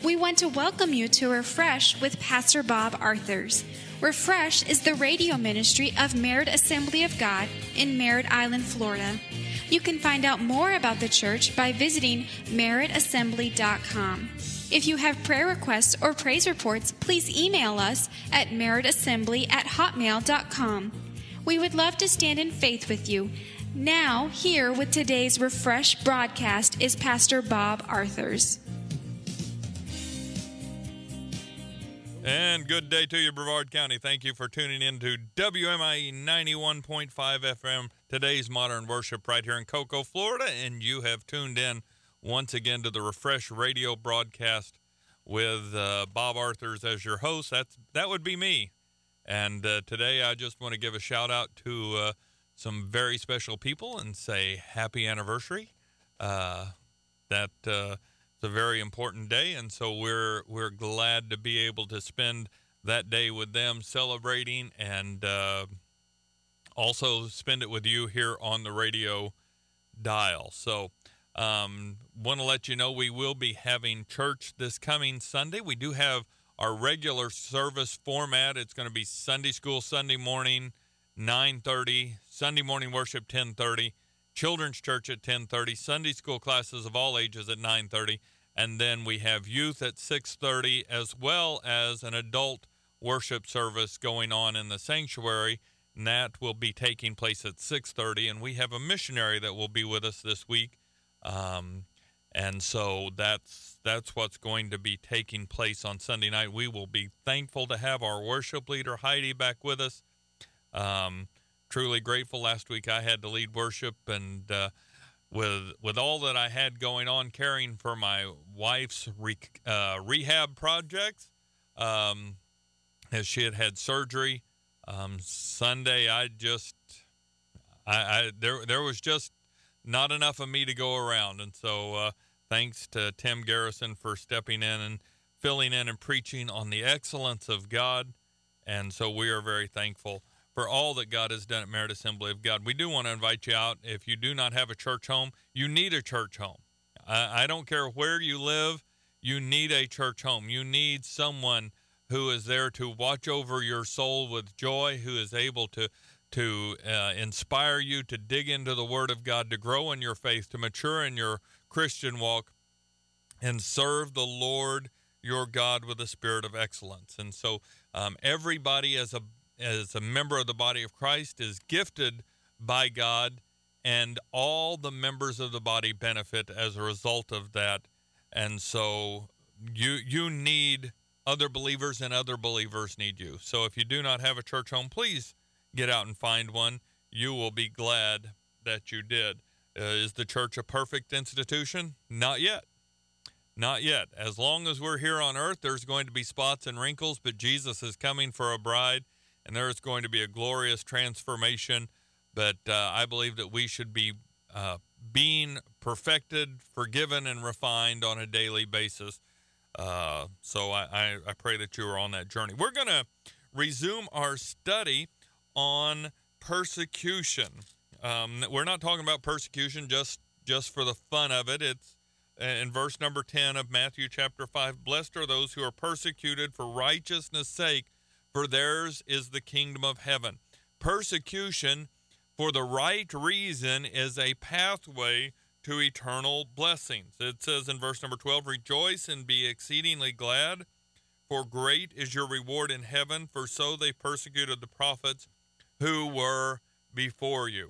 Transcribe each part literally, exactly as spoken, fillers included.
We want to welcome you to Refresh with Pastor Bob Arthurs. Refresh is the radio ministry of Merritt Assembly of God in Merritt Island, Florida. You can find out more about the church by visiting merritt assembly dot com. If you have prayer requests or praise reports, please email us at merritt assembly at hotmail dot com. We would love to stand in faith with you. Now, here with today's Refresh broadcast is Pastor Bob Arthurs. And good day to you, Brevard County. Thank you for tuning in to W M I E ninety-one point five F M, today's Modern Worship right here in Cocoa, Florida. And you have tuned in once again to the Refresh radio broadcast with uh, Bob Arthurs as your host. That's That would be me. And uh, today I just want to give a shout out to uh, some very special people and say happy anniversary. Uh, that uh, it's a very important day, and so we're we're glad to be able to spend that day with them, celebrating, and uh, also spend it with you here on the radio dial. So um, want to let you know we will be having church this coming Sunday. We do have our regular service format. It's going to be Sunday school Sunday morning, nine thirty, Sunday morning worship ten thirty, children's church at ten thirty, Sunday school classes of all ages at nine thirty, and then we have youth at six thirty, as well as an adult worship service going on in the sanctuary, and that will be taking place at six thirty, and we have a missionary that will be with us this week, um, and so that's that's what's going to be taking place on Sunday night. We will be thankful to have our worship leader, Heidi, back with us. Um, truly grateful. Last week I had to lead worship, and uh, with with all that I had going on, caring for my wife's re, uh, rehab projects, um, as she had had surgery, um, Sunday I just, I, I there there was just not enough of me to go around, and so uh, thanks to Tim Garrison for stepping in and filling in and preaching on the excellence of God, and so we are very thankful for all that God has done at Merritt Assembly of God. We do want to invite you out. If you do not have a church home, you need a church home. I, I don't care where you live, you need a church home. You need someone who is there to watch over your soul with joy, who is able to, to uh, inspire you to dig into the Word of God, to grow in your faith, to mature in your Christian walk, and serve the Lord your God with a spirit of excellence. And so um, everybody as a as a member of the body of Christ is gifted by God, and all the members of the body benefit as a result of that. And so you you need other believers, and other believers need you. So if you do not have a church home, please get out and find one. You will be glad that you did. Uh, is the church a perfect institution? Not yet. Not yet. As long as we're here on earth, there's going to be spots and wrinkles, but Jesus is coming for a bride, and there is going to be a glorious transformation. But uh, I believe that we should be uh, being perfected, forgiven, and refined on a daily basis. Uh, so I, I, I pray that you are on that journey. We're going to resume our study on persecution. Um, we're not talking about persecution just, just for the fun of it. It's in verse number ten of Matthew chapter five. Blessed are those who are persecuted for righteousness' sake, for theirs is the kingdom of heaven. Persecution for the right reason is a pathway to eternal blessings. It says in verse number twelve, rejoice and be exceedingly glad, for great is your reward in heaven, for so they persecuted the prophets who were before you.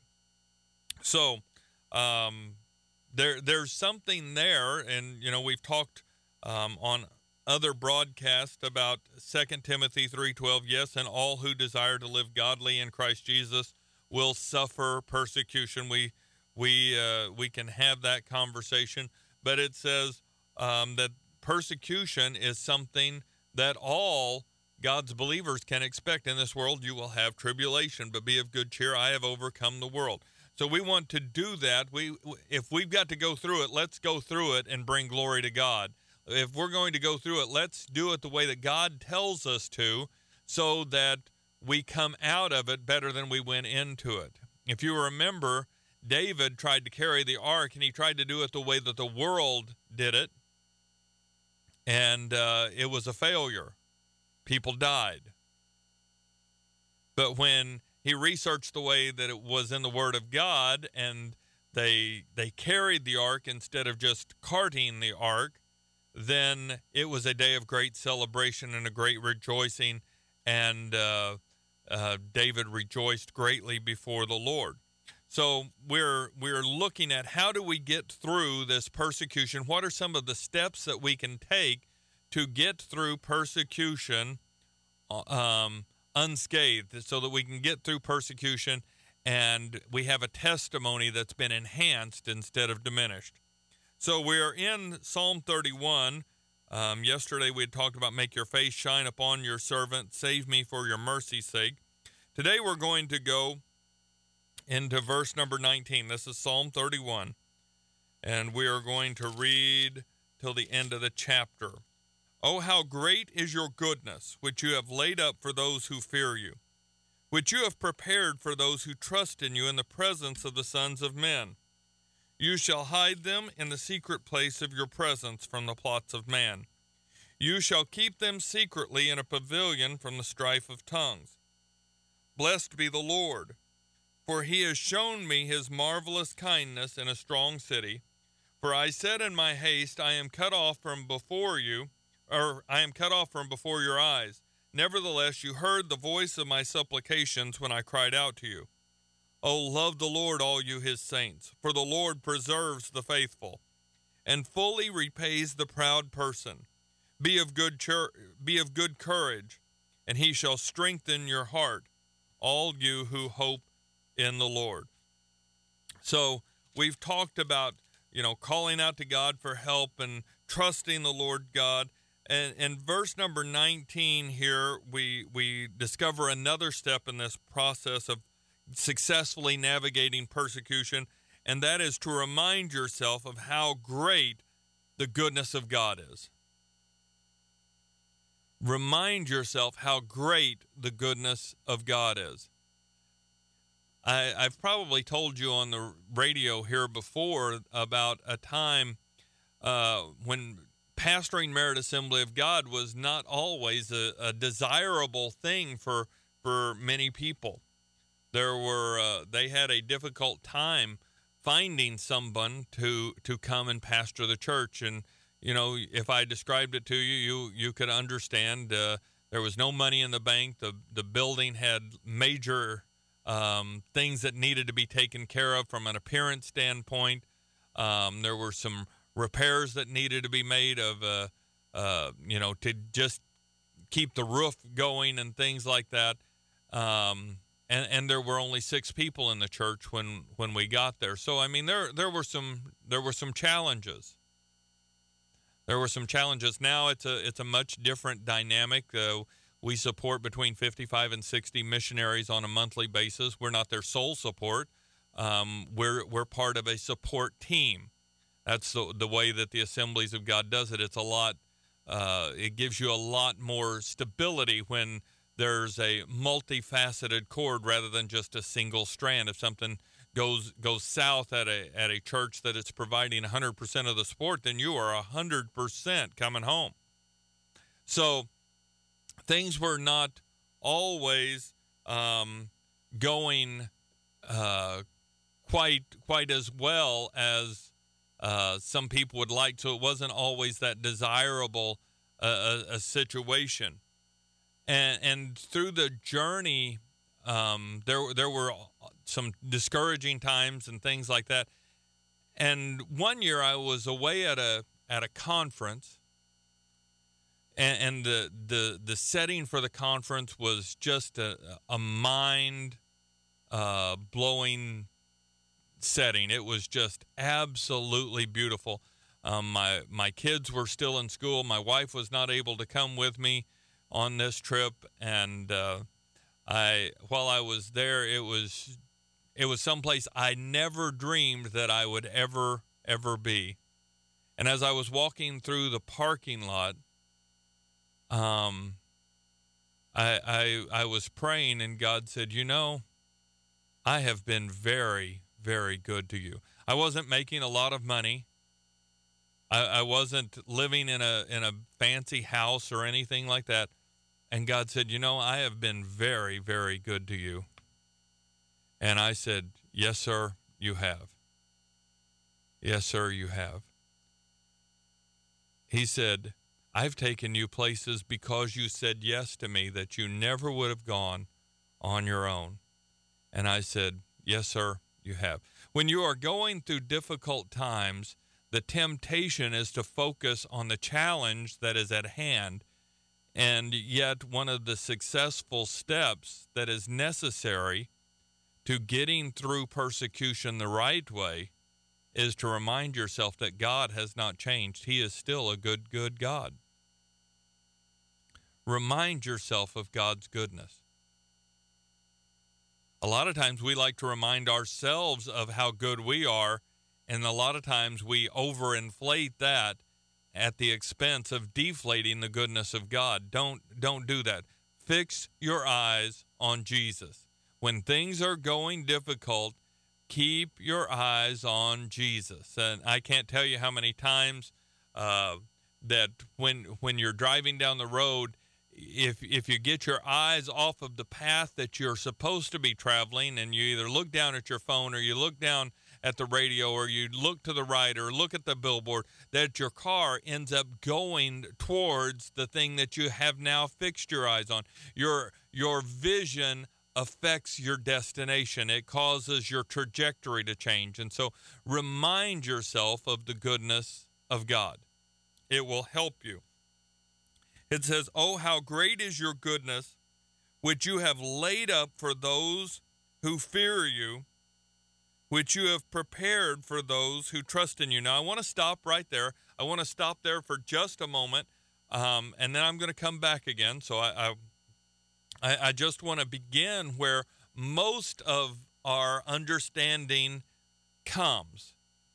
So um, there, there's something there, and you know we've talked um, on other broadcast about Second Timothy three twelve. Yes, and all who desire to live godly in Christ Jesus will suffer persecution. We we uh, we can have that conversation, but it says um, that persecution is something that all God's believers can expect. In this world you will have tribulation, but be of good cheer. I have overcome the world. So we want to do that. We if we've got to go through it, let's go through it and bring glory to God. If we're going to go through it, let's do it the way that God tells us to, so that we come out of it better than we went into it. If you remember, David tried to carry the ark, and he tried to do it the way that the world did it. and uh, it was a failure. People died. But when he researched the way that it was in the Word of God, and they they carried the ark instead of just carting the ark, then it was a day of great celebration and a great rejoicing, and uh, uh, David rejoiced greatly before the Lord. So we're we're looking at how do we get through this persecution? What are some of the steps that we can take to get through persecution um, unscathed, so that we can get through persecution and we have a testimony that's been enhanced instead of diminished. So we're in Psalm thirty-one. Um, yesterday we had talked about make your face shine upon your servant, save me for your mercy's sake. Today we're going to go into verse number nineteen. This is Psalm thirty-one, and we are going to read till the end of the chapter. Oh, how great is your goodness, which you have laid up for those who fear you, which you have prepared for those who trust in you in the presence of the sons of men. You shall hide them in the secret place of your presence from the plots of man. You shall keep them secretly in a pavilion from the strife of tongues. Blessed be the Lord, for he has shown me his marvelous kindness in a strong city. For I said in my haste, I am cut off from before you, or I am cut off from before your eyes. Nevertheless, you heard the voice of my supplications when I cried out to you. O love the Lord, all you his saints, for the Lord preserves the faithful, and fully repays the proud person. Be of good chur- be of good courage, and he shall strengthen your heart, all you who hope in the Lord. So we've talked about, you know, calling out to God for help and trusting the Lord God. And in verse number nineteen here, we we discover another step in this process of successfully navigating persecution, and that is to remind yourself of how great the goodness of God is. Remind yourself how great the goodness of God is. I, I've probably told you on the radio here before about a time uh, when pastoring Merit Assembly of God was not always a, a desirable thing for for many people. There were uh, they had a difficult time finding someone to to come and pastor the church. And you know, if I described it to you, you you could understand. Uh, there was no money in the bank. The the building had major um, things that needed to be taken care of from an appearance standpoint. Um, there were some repairs that needed to be made of, uh, uh, you know, to just keep the roof going and things like that. Um, and, and there were only six people in the church when, when we got there. So, I mean, there, there were some, there were some challenges. There were some challenges. Now it's a, it's a much different dynamic. Uh, we support between fifty-five and sixty missionaries on a monthly basis. We're not their sole support. Um, we're, we're part of a support team. That's the, the way that the Assemblies of God does it. It's a lot, uh, it gives you a lot more stability when there's a multifaceted cord rather than just a single strand. If something goes goes south at a at a church that it's providing one hundred percent of the support, then you are one hundred percent coming home. So things were not always um, going uh, quite quite as well as Uh, some people would like to. It wasn't always that desirable uh, a, a situation, and and through the journey, um, there there were some discouraging times and things like that. And one year I was away at a at a conference, and, and the the the setting for the conference was just a a mind uh, blowing setting. It was just absolutely beautiful. Um, my my kids were still in school. My wife was not able to come with me on this trip, and uh, I while I was there, it was it was someplace I never dreamed that I would ever ever be. And as I was walking through the parking lot, um, I I I was praying, and God said, "You know, I have been very, very good to you." I wasn't making a lot of money. I, I wasn't living in a in a fancy house or anything like that. And God said, you know, I have been very, very good to you. And I said, yes, sir, you have. Yes, sir, you have. He said, I've taken you places because you said yes to me that you never would have gone on your own. And I said, yes, sir, you have. When you are going through difficult times, the temptation is to focus on the challenge that is at hand. And yet one of the successful steps that is necessary to getting through persecution the right way is to remind yourself that God has not changed. He is still a good, good God. Remind yourself of God's goodness. A lot of times we like to remind ourselves of how good we are, and a lot of times we overinflate that at the expense of deflating the goodness of God. Don't don't do that. Fix your eyes on Jesus. When things are going difficult, keep your eyes on Jesus. And I can't tell you how many times uh, that when when you're driving down the road, if if you get your eyes off of the path that you're supposed to be traveling, and you either look down at your phone or you look down at the radio or you look to the right or look at the billboard, that your car ends up going towards the thing that you have now fixed your eyes on. Your your vision affects your destination. It causes your trajectory to change. And so remind yourself of the goodness of God. It will help you. It says, oh, how great is your goodness, which you have laid up for those who fear you, which you have prepared for those who trust in you. Now, I want to stop right there. I want to stop there for just a moment, um, and then I'm going to come back again. So I, I, I just want to begin where most of our understanding comes.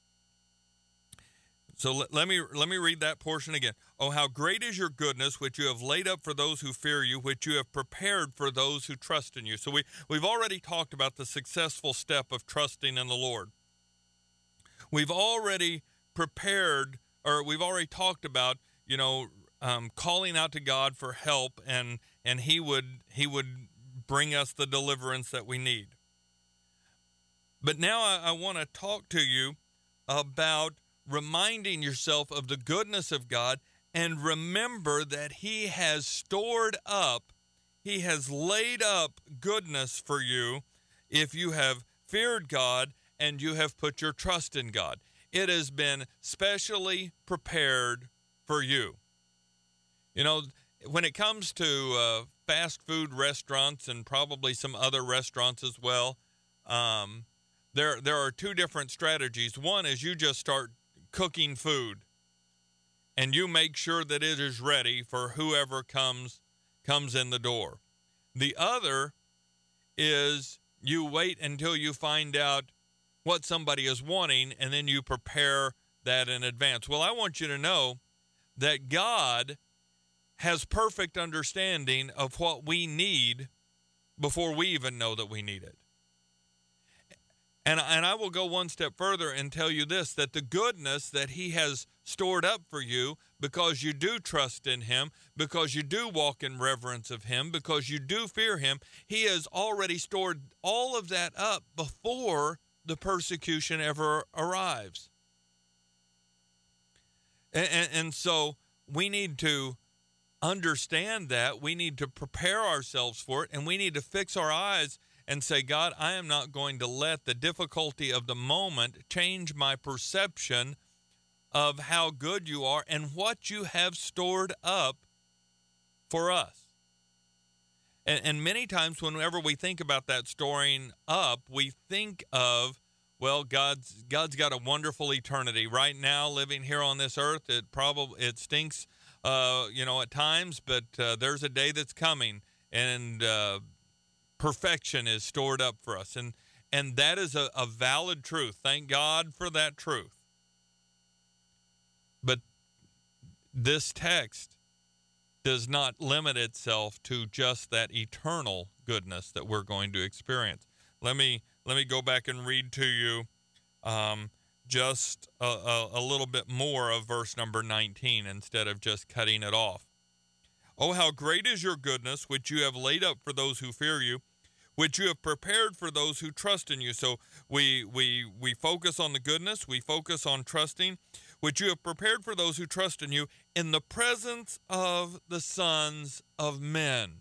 So let, let me let me read that portion again. Oh, how great is your goodness, which you have laid up for those who fear you, which you have prepared for those who trust in you. So we, we've already talked about the successful step of trusting in the Lord. We've already prepared, or we've already talked about, you know, um, calling out to God for help, and and he would he would bring us the deliverance that we need. But now I, I want to talk to you about reminding yourself of the goodness of God, and remember that he has stored up, he has laid up goodness for you if you have feared God and you have put your trust in God. It has been specially prepared for you. You know, when it comes to uh, fast food restaurants and probably some other restaurants as well, um, there there are two different strategies. One is you just start cooking food, and you make sure that it is ready for whoever comes comes in the door. The other is you wait until you find out what somebody is wanting, and then you prepare that in advance. Well, I want you to know that God has perfect understanding of what we need before we even know that we need it. And, and I will go one step further and tell you this, that the goodness that he has stored up for you, because you do trust in him, because you do walk in reverence of him, because you do fear him, he has already stored all of that up before the persecution ever arrives. And, and, and so we need to understand that. We need to prepare ourselves for it, and we need to fix our eyes and say, God, I am not going to let the difficulty of the moment change my perception of how good you are and what you have stored up for us. And, and many times whenever we think about that storing up, we think of, well, God's God's got a wonderful eternity. Right now, living here on this earth, it probably it stinks, uh, you know, at times, but uh, there's a day that's coming, and uh, perfection is stored up for us. And and that is a, a valid truth. Thank God for that truth. But this text does not limit itself to just that eternal goodness that we're going to experience. Let me let me go back and read to you um, just a, a, a little bit more of verse number nineteen instead of just cutting it off. Oh, how great is your goodness, which you have laid up for those who fear you, which you have prepared for those who trust in you. So we we we focus on the goodness, we focus on trusting, which you have prepared for those who trust in you in the presence of the sons of men.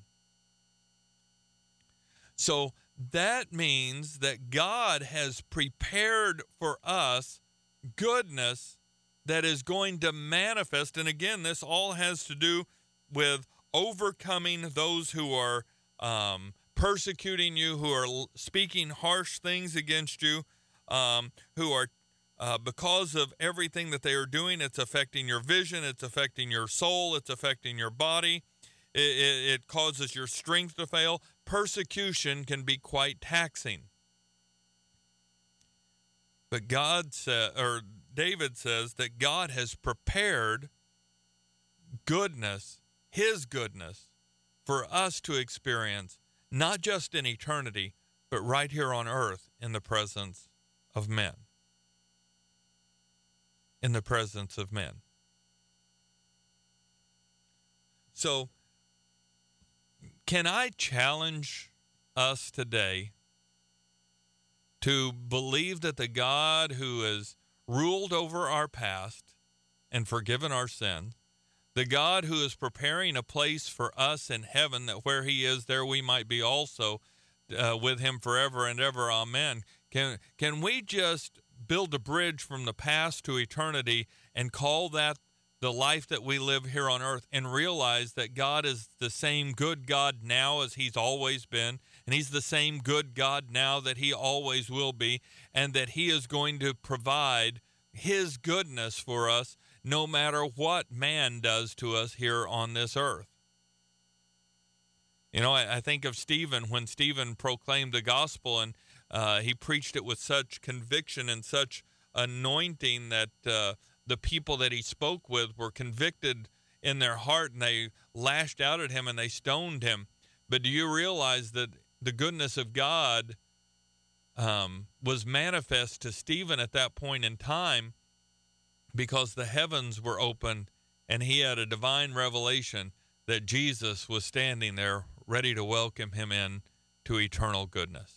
So that means that God has prepared for us goodness that is going to manifest. And again, this all has to do with overcoming those who are um, persecuting you, who are speaking harsh things against you, um, who are, uh, because of everything that they are doing, it's affecting your vision, it's affecting your soul, it's affecting your body. It, it, it causes your strength to fail. Persecution can be quite taxing. But God said, or David says that God has prepared goodness, his goodness, for us to experience, not just in eternity, but right here on earth in the presence of men. In the presence of men. So, can I challenge us today to believe that the God who has ruled over our past and forgiven our sins, the God who is preparing a place for us in heaven, that where he is, there we might be also uh, with him forever and ever, amen. Can, can we just build a bridge from the past to eternity and call that the life that we live here on earth, and realize that God is the same good God now as he's always been, and he's the same good God now that he always will be, and that he is going to provide his goodness for us no matter what man does to us here on this earth. You know, I, I think of Stephen, when Stephen proclaimed the gospel, and uh, he preached it with such conviction and such anointing that uh, the people that he spoke with were convicted in their heart, and they lashed out at him and they stoned him. But do you realize that the goodness of God um, was manifest to Stephen at that point in time, because the heavens were opened and he had a divine revelation that Jesus was standing there ready to welcome him in to eternal goodness.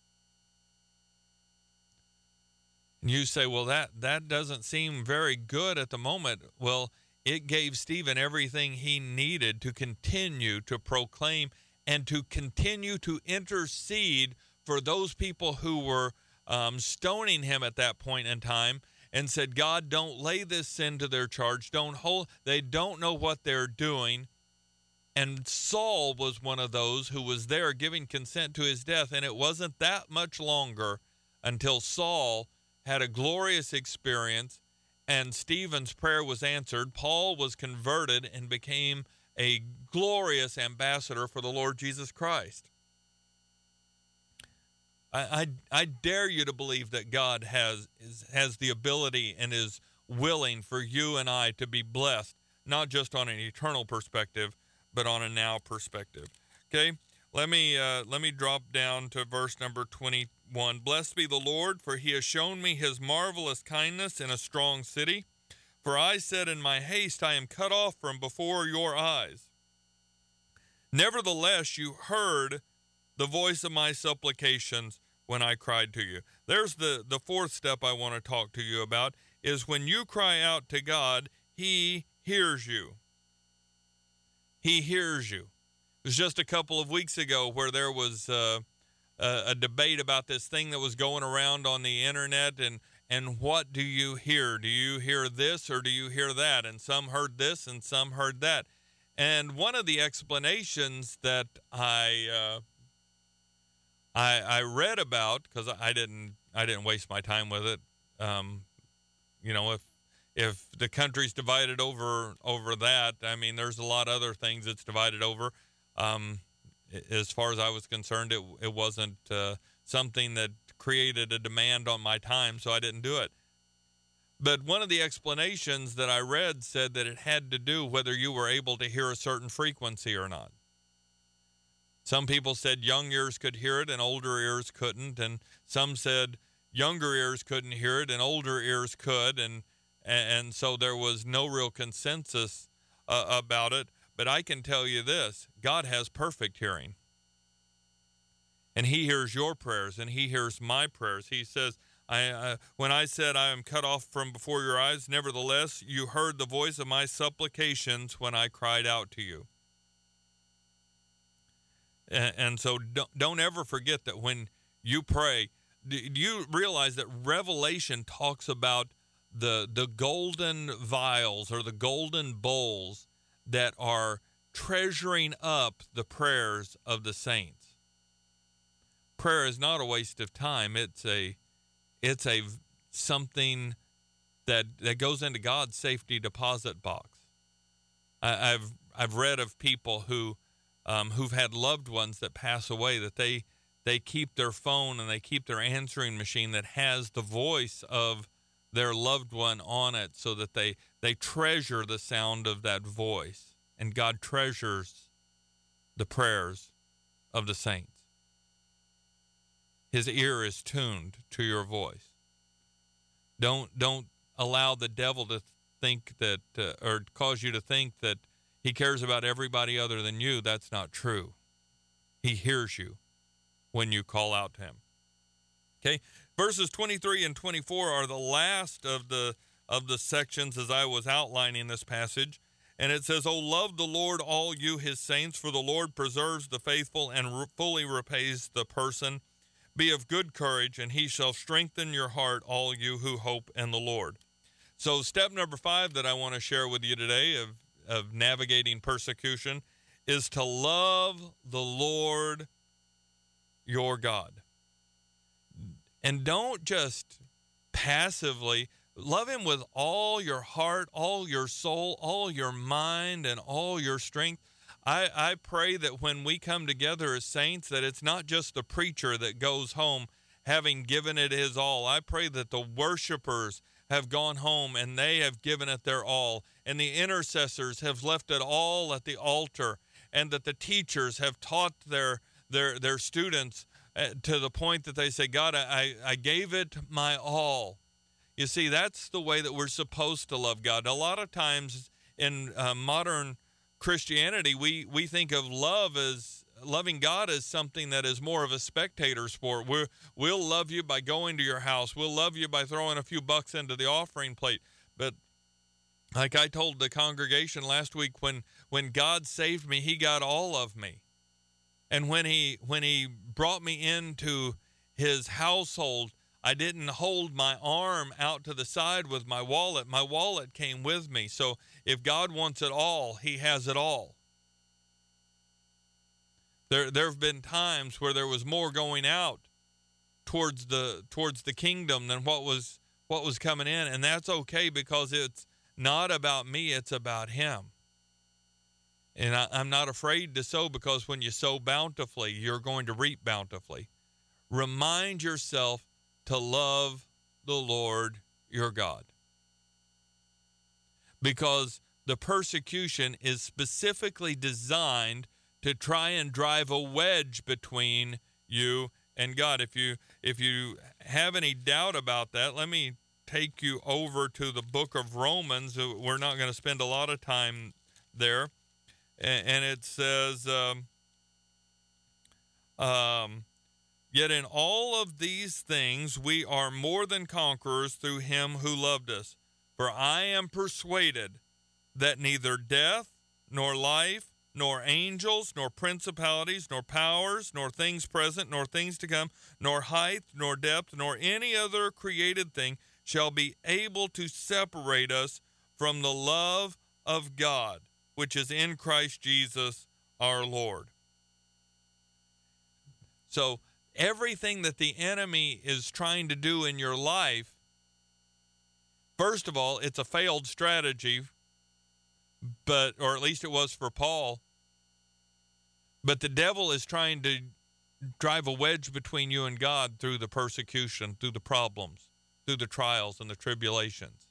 And you say, well, that, that doesn't seem very good at the moment. Well, it gave Stephen everything he needed to continue to proclaim and to continue to intercede for those people who were um, stoning him at that point in time, and said, God, don't lay this sin to their charge. Don't hold, they don't know what they're doing. And Saul was one of those who was there giving consent to his death. And it wasn't that much longer until Saul had a glorious experience and Stephen's prayer was answered. Paul was converted and became a glorious ambassador for the Lord Jesus Christ. I, I, I dare you to believe that God has is, has the ability and is willing for you and I to be blessed, not just on an eternal perspective, but on a now perspective. Okay, let me uh, let me drop down to verse number twenty-one. Blessed be the Lord, for he has shown me his marvelous kindness in a strong city. For I said in my haste, I am cut off from before your eyes. Nevertheless, you heard the voice of my supplications when I cried to you. There's the, the fourth step I want to talk to you about, is when you cry out to God, he hears you. He hears you. It was just a couple of weeks ago where there was uh, a, a debate about this thing that was going around on the internet, and, and what do you hear? Do you hear this or do you hear that? And some heard this and some heard that. And one of the explanations that I uh, I, I read about, because I didn't I didn't waste my time with it. Um, you know, if if the country's divided over over that, I mean, there's a lot of other things it's divided over. Um, as far as I was concerned, it it wasn't uh, something that created a demand on my time, so I didn't do it. But one of the explanations that I read said that it had to do whether you were able to hear a certain frequency or not. Some people said young ears could hear it and older ears couldn't, and some said younger ears couldn't hear it and older ears could, and and so there was no real consensus uh, about it. But I can tell you this: God has perfect hearing, and he hears your prayers, and he hears my prayers. He says, I, uh, when I said I am cut off from before your eyes, nevertheless you heard the voice of my supplications when I cried out to you. And, and so don't, don't ever forget that when you pray, do you realize that Revelation talks about the the golden vials or the golden bowls that are treasuring up the prayers of the saints? Prayer is not a waste of time. It's a it's a something that that goes into God's safety deposit box. I, I've I've read of people who um, who've had loved ones that pass away, that they they keep their phone and they keep their answering machine that has the voice of their loved one on it, so that they they treasure the sound of that voice, and God treasures the prayers of the saints. His ear is tuned to your voice. Don't don't allow the devil to think that, uh, or cause you to think that he cares about everybody other than you. That's not true. He hears you when you call out to him. Okay, verses twenty-three and twenty-four are the last of the of the sections as I was outlining this passage. And it says, "O love the Lord, all you his saints, for the Lord preserves the faithful and re- fully repays the person. Be of good courage, and he shall strengthen your heart, all you who hope in the Lord." So step number five that I want to share with you today of, of navigating persecution is to love the Lord your God. And don't just passively love him with all your heart, all your soul, all your mind, and all your strength. I, I pray that when we come together as saints, that it's not just the preacher that goes home having given it his all. I pray that the worshipers have gone home and they have given it their all, and the intercessors have left it all at the altar, and that the teachers have taught their their their students uh, to the point that they say, God, I, I gave it my all. You see, that's the way that we're supposed to love God. A lot of times in uh, modern Christianity, we, we think of love as loving God as something that is more of a spectator sport. We're, we'll love you by going to your house. We'll love you by throwing a few bucks into the offering plate. But like I told the congregation last week, when, when God saved me, he got all of me. And when he, when he brought me into his household, I didn't hold my arm out to the side with my wallet. My wallet came with me. So if God wants it all, he has it all. There there have been times where there was more going out towards the towards the kingdom than what was what was coming in, and that's okay, because it's not about me, it's about him. And I, I'm not afraid to sow, because when you sow bountifully, you're going to reap bountifully. Remind yourself to love the Lord your God, because the persecution is specifically designed to try and drive a wedge between you and God. If you if you have any doubt about that, let me take you over to the book of Romans. We're not going to spend a lot of time there, and it says, um, um, "Yet in all of these things we are more than conquerors through him who loved us. For I am persuaded that neither death, nor life, nor angels, nor principalities, nor powers, nor things present, nor things to come, nor height, nor depth, nor any other created thing shall be able to separate us from the love of God, which is in Christ Jesus our Lord." So everything that the enemy is trying to do in your life, first of all, it's a failed strategy, but or at least it was for Paul. But the devil is trying to drive a wedge between you and God through the persecution, through the problems, through the trials and the tribulations.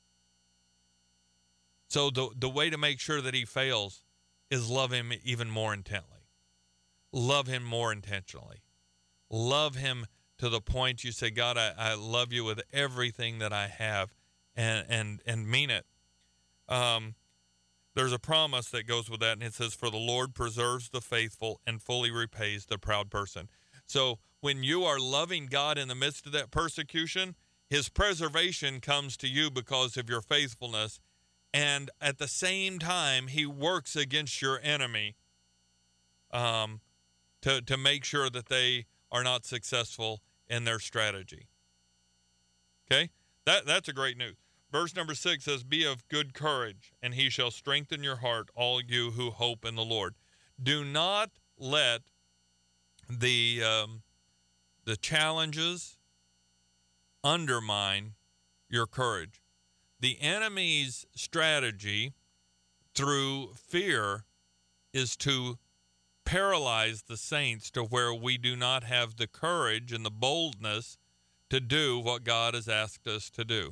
So the, the way to make sure that he fails is love him even more intently. Love him more intentionally. Love him to the point you say, God, I, I love you with everything that I have, and and, and mean it. Um, there's a promise that goes with that, and it says, for the Lord preserves the faithful and fully repays the proud person. So when you are loving God in the midst of that persecution, his preservation comes to you because of your faithfulness. And at the same time, he works against your enemy um, to, to make sure that they are not successful in their strategy. Okay? That That's a great news. Verse number six says, be of good courage, and he shall strengthen your heart, all you who hope in the Lord. Do not let the um, the challenges undermine your courage. The enemy's strategy through fear is to paralyze the saints to where we do not have the courage and the boldness to do what God has asked us to do.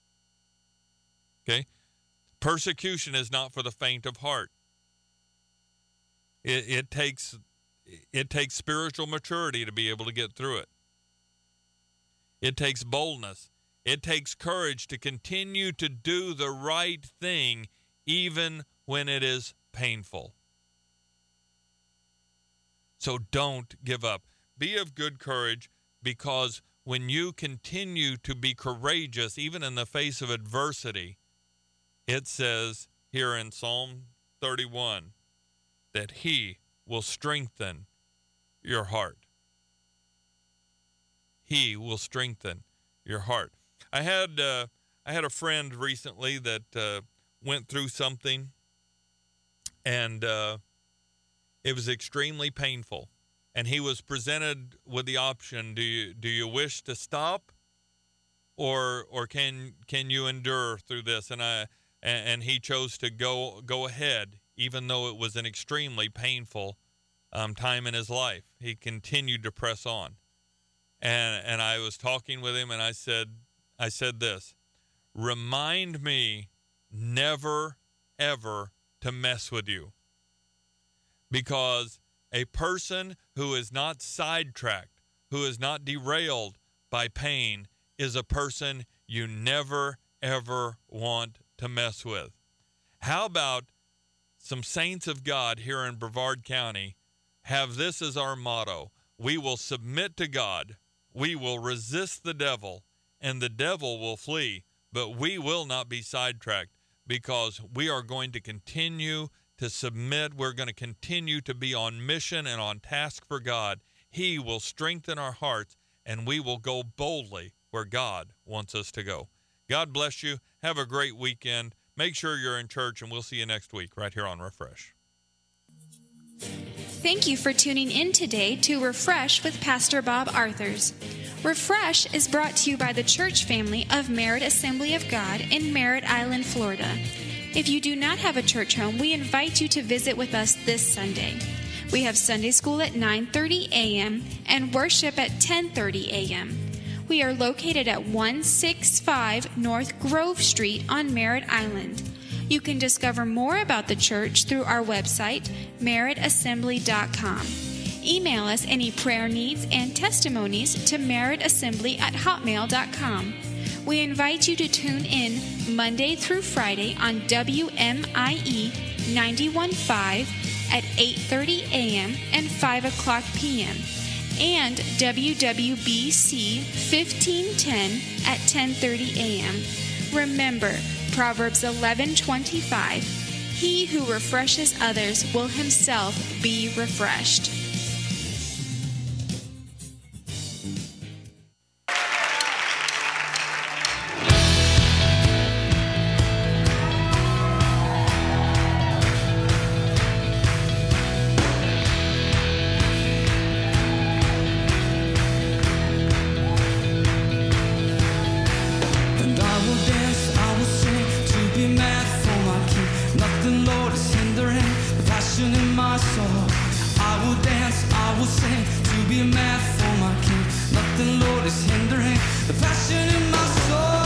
Okay? Persecution is not for the faint of heart. It, it takes it takes spiritual maturity to be able to get through it. It takes boldness. It takes courage to continue to do the right thing even when it is painful. So don't give up. Be of good courage, because when you continue to be courageous, even in the face of adversity, it says here in Psalm thirty-one that he will strengthen your heart. He will strengthen your heart. I had uh, I had a friend recently that uh, went through something, and uh, it was extremely painful. And he was presented with the option: do you do you wish to stop, or or can can you endure through this? And I and, and he chose to go go ahead, even though it was an extremely painful um, time in his life. He continued to press on. And and I was talking with him, and I said I said this: remind me never ever to mess with you, because a person who is not sidetracked, who is not derailed by pain, is a person you never, ever want to mess with. How about some saints of God here in Brevard County have this as our motto: we will submit to God, we will resist the devil, and the devil will flee, but we will not be sidetracked, because we are going to continue to submit. We're going to continue to be on mission and on task for God. He will strengthen our hearts, and we will go boldly where God wants us to go. God bless you. Have a great weekend. Make sure you're in church, and we'll see you next week right here on Refresh. Thank you for tuning in today to Refresh with Pastor Bob Arthurs. Refresh is brought to you by the church family of Merritt Assembly of God in Merritt Island, Florida. If you do not have a church home, we invite you to visit with us this Sunday. We have Sunday school at nine thirty a.m. and worship at ten thirty a.m. We are located at one sixty-five North Grove Street on Merritt Island. You can discover more about the church through our website, merritt assembly dot com. Email us any prayer needs and testimonies to merrittassembly at hotmail dot com. We invite you to tune in Monday through Friday on W M I E ninety-one point five at eight thirty a.m. and five o'clock p.m. and W W B C fifteen ten at ten thirty a.m. Remember, Proverbs eleven twenty-five, he who refreshes others will himself be refreshed. I will dance, I will sing, to be mad for my King. Nothing, Lord, is hindering the passion in my soul.